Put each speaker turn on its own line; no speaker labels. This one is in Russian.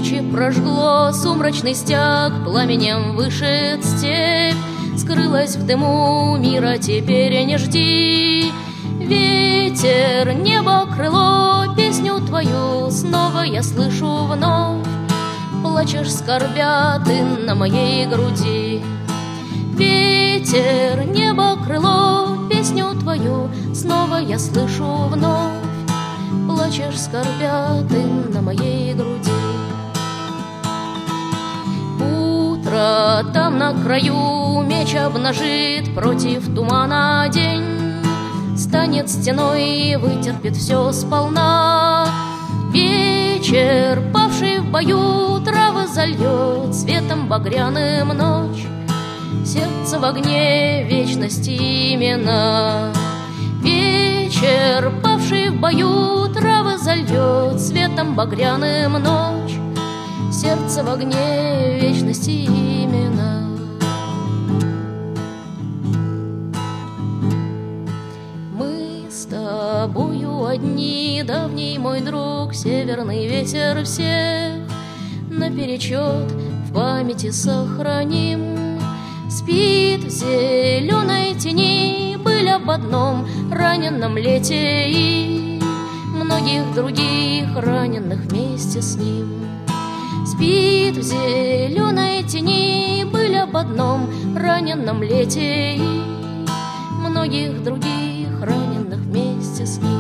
тучи прожгло, сумрачный стяг пламенем вышит степь. Скрылась в дыму мира, теперь не жди. Ветер, небо, крыло, песню твою снова я слышу вновь. Плачешь, скорбя ты на моей груди. Ветер, небо, крыло, песню твою снова я слышу вновь. Плачешь, скорбя ты на моей груди. Утро там на краю меч обнажит, против тумана день станет стеной и вытерпит все сполна. Вечер, павший в бою, травы зальет светом багряным ночь. Сердце в огне вечности именно. Вечер, павший в бою, травы зальет светом багряным ночь. Сердце в огне вечности именно. Мы с тобою одни, давний мой друг, северный ветер всех наперечет в памяти сохраним. Спит в зеленой тени быль об одном раненом лете и многих других раненых вместе с ним. Спит в зеленой тени быль об одном раненом лете и многих других раненых вместе с ним.